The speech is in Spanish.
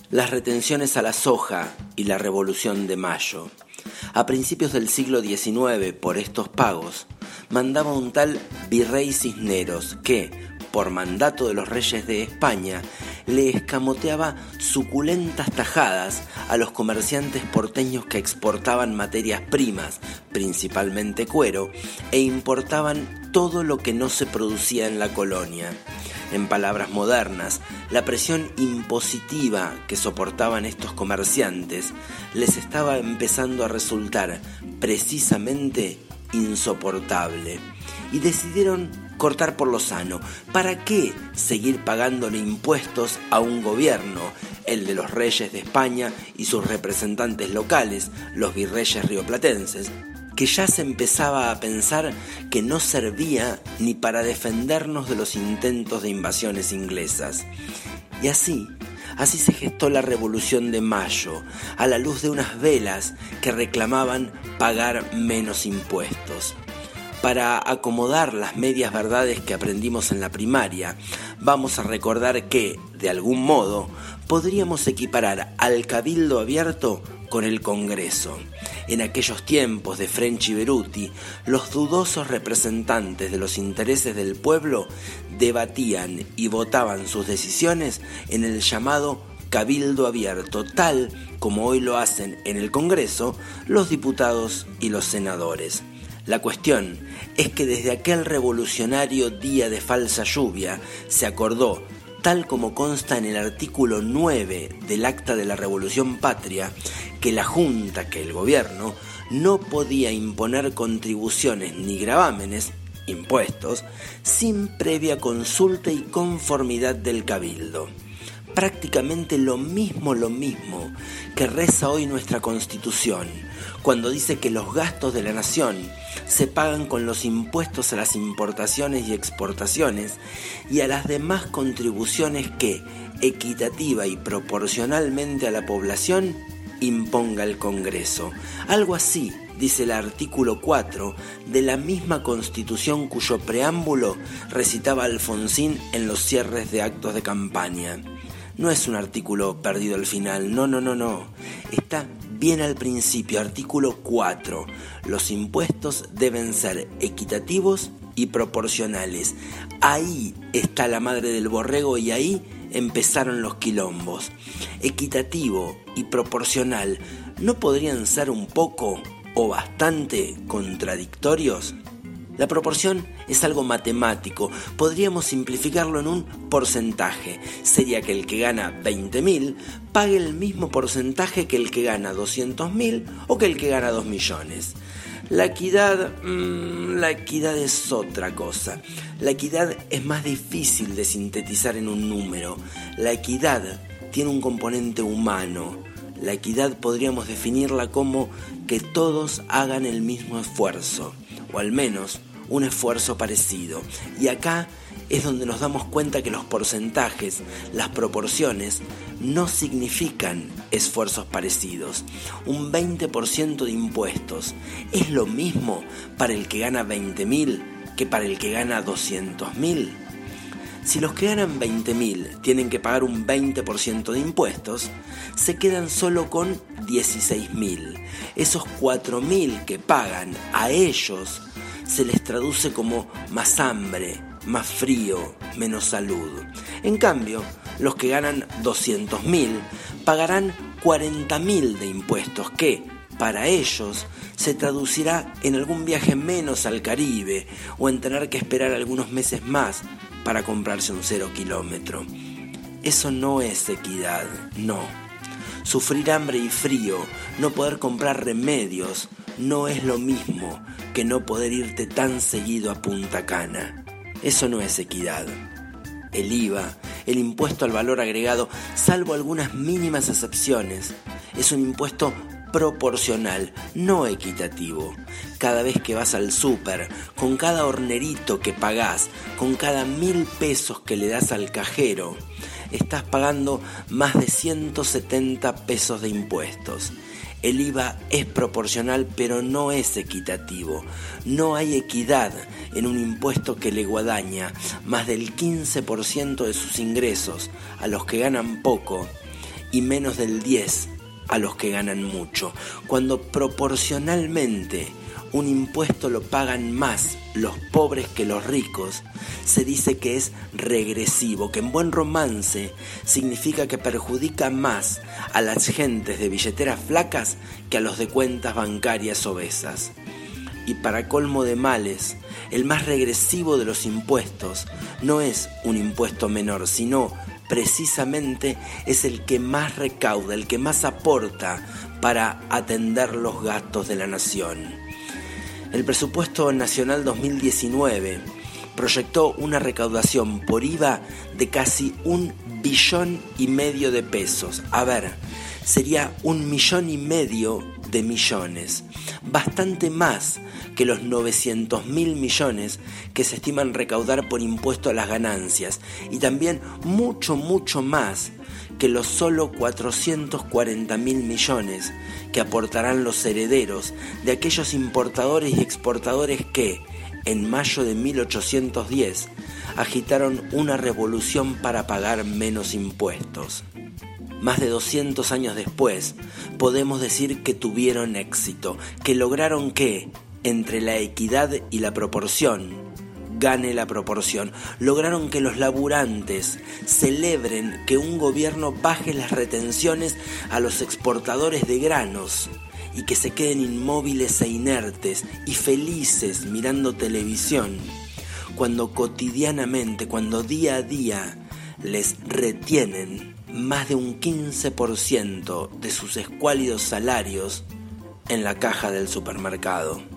las retenciones a la soja y la Revolución de Mayo. A principios del siglo XIX, por estos pagos, mandaba un tal Virrey Cisneros que, por mandato de los reyes de España, le escamoteaba suculentas tajadas a los comerciantes porteños que exportaban materias primas, principalmente cuero, e importaban todo lo que no se producía en la colonia. En palabras modernas, la presión impositiva que soportaban estos comerciantes les estaba empezando a resultar precisamente insoportable, y decidieron cortar por lo sano. ¿Para qué seguir pagándole impuestos a un gobierno, el de los reyes de España y sus representantes locales, los virreyes rioplatenses, que ya se empezaba a pensar que no servía ni para defendernos de los intentos de invasiones inglesas? Y así se gestó la Revolución de Mayo, a la luz de unas velas que reclamaban pagar menos impuestos. Para acomodar las medias verdades que aprendimos en la primaria, vamos a recordar que, de algún modo, podríamos equiparar al Cabildo Abierto con el Congreso. En aquellos tiempos de French y Beruti, los dudosos representantes de los intereses del pueblo debatían y votaban sus decisiones en el llamado Cabildo Abierto, tal como hoy lo hacen en el Congreso los diputados y los senadores. La cuestión es que desde aquel revolucionario día de falsa lluvia se acordó, tal como consta en el artículo 9 del Acta de la Revolución Patria, que la Junta, que el gobierno, no podía imponer contribuciones ni gravámenes, impuestos, sin previa consulta y conformidad del Cabildo. Prácticamente lo mismo que reza hoy nuestra Constitución, cuando dice que los gastos de la nación se pagan con los impuestos a las importaciones y exportaciones y a las demás contribuciones que, equitativa y proporcionalmente a la población, imponga el Congreso. Algo así dice el artículo 4 de la misma Constitución cuyo preámbulo recitaba Alfonsín en los cierres de actos de campaña. No es un artículo perdido al final, no. Está bien al principio, artículo 4. Los impuestos deben ser equitativos y proporcionales. Ahí está la madre del borrego y ahí empezaron los quilombos. Equitativo y proporcional, ¿no podrían ser un poco o bastante contradictorios? La proporción es algo matemático, podríamos simplificarlo en un porcentaje. Sería que el que gana 20.000 pague el mismo porcentaje que el que gana 200.000 o que el que gana 2 millones. La equidad es otra cosa. La equidad es más difícil de sintetizar en un número. La equidad tiene un componente humano. La equidad podríamos definirla como que todos hagan el mismo esfuerzo, o al menos un esfuerzo parecido. Y acá es donde nos damos cuenta que los porcentajes, las proporciones, no significan esfuerzos parecidos. Un 20% de impuestos es lo mismo para el que gana 20.000 que para el que gana 200.000. Si los que ganan 20.000 tienen que pagar un 20% de impuestos, se quedan solo con 16.000. Esos 4.000 que pagan, a ellos se les traduce como más hambre, más frío, menos salud. En cambio, los que ganan 200.000 pagarán 40.000 de impuestos que, para ellos, se traducirá en algún viaje menos al Caribe o en tener que esperar algunos meses más para comprarse un 0 kilómetro. Eso no es equidad, no. Sufrir hambre y frío, no poder comprar remedios, no es lo mismo que no poder irte tan seguido a Punta Cana. Eso no es equidad. El IVA, el impuesto al valor agregado, salvo algunas mínimas excepciones, es un impuesto proporcional, no equitativo. Cada vez que vas al súper, con cada hornerito que pagás, con cada 1.000 pesos que le das al cajero, estás pagando más de 170 pesos de impuestos. El IVA es proporcional, pero no es equitativo. No hay equidad en un impuesto que le guadaña más del 15% de sus ingresos a los que ganan poco y menos del 10% a los que ganan mucho, cuando proporcionalmente un impuesto lo pagan más los pobres que los ricos, se dice que es regresivo, que en buen romance significa que perjudica más a las gentes de billeteras flacas que a los de cuentas bancarias obesas. Y para colmo de males, el más regresivo de los impuestos no es un impuesto menor, sino precisamente es el que más recauda, el que más aporta para atender los gastos de la nación. El presupuesto nacional 2019 proyectó una recaudación por IVA de casi 1,5 billones de pesos. Sería 1,5 millones, bastante más que los 900.000 millones que se estiman recaudar por impuesto a las ganancias, y también mucho más que los solo 440.000 millones que aportarán los herederos de aquellos importadores y exportadores que, en mayo de 1810, agitaron una revolución para pagar menos impuestos. Más de 200 años después, podemos decir que tuvieron éxito, que lograron que, entre la equidad y la proporción, gane la proporción. Lograron que los laburantes celebren que un gobierno baje las retenciones a los exportadores de granos y que se queden inmóviles e inertes y felices mirando televisión, cuando cotidianamente, cuando día a día les retienen más de un 15% de sus escuálidos salarios en la caja del supermercado.